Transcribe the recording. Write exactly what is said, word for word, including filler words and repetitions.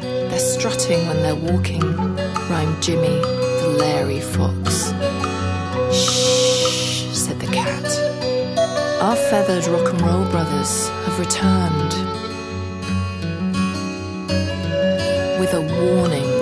They're strutting when they're walking, rhymed Jimmy, the leery fox. Shh, said the cat. Our feathered rock and roll brothers have returned with a warning